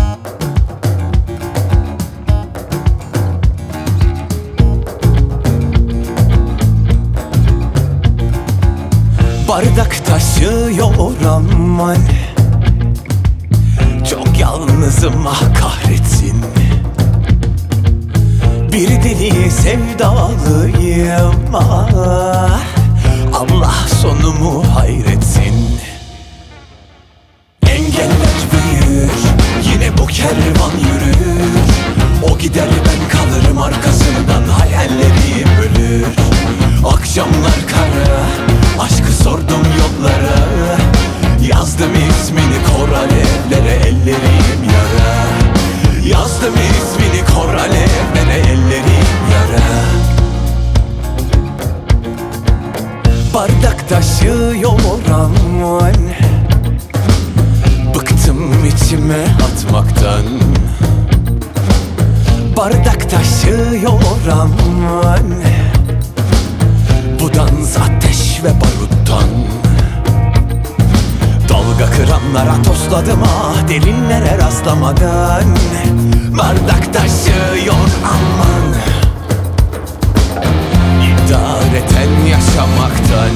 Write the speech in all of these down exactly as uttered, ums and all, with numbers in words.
Bardak taşıyor aman, çok yalnızım ah kahretsin. Bir deli sevdalıyım ah, Allah sonumu hayretsin. Engeller büyür, yine bu kervan yürür. O gider ben kalırım arkasından, hayallerim ölür. Akşamlar kara, aşkı sordum yollara. Yazdım ismini kor alevlere, ellerim yara. Yazdım ismini kor alevlere, ellerim yara. Bardak taşıyor aman, bıktım içime atmaktan. Bardak taşıyor aman, bu dans ateş ve baruttan. Dalga kıranlara tosladım ah, derinlere rastlamadan. Bardak taşıyor aman, idareten yaşamaktan.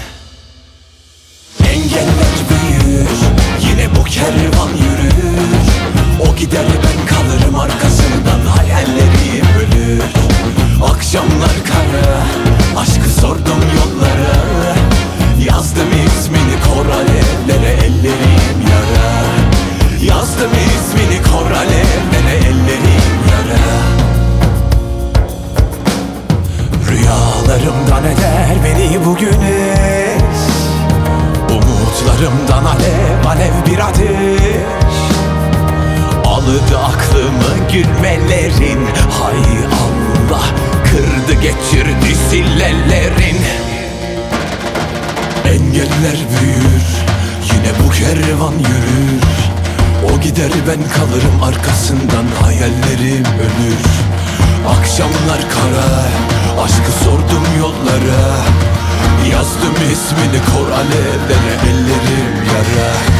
Engeller büyür, yine bu kervan yürür. O gider ben kalırım arkasından, hayallerim ölür. Akşamlar kara, aşkı sordum yollara. Yazdım ismini kor alevlere, ellerim yara. Yazdım ismini kor alevlere, ellerim yara. Rüyalarımdan eder beni bu güneş, umutlarımdan alev alev bir ateş. Aldı aklımı gülmelerin, hay Allah, kırdı geçirdi sillelerin. Engeller büyür, yine bu kervan yürür. O gider ben kalırım arkasından, hayallerim ölür. Akşamlar kara, aşkı sordum yollara. Yazdım ismini kor alevlere, ellerim yara.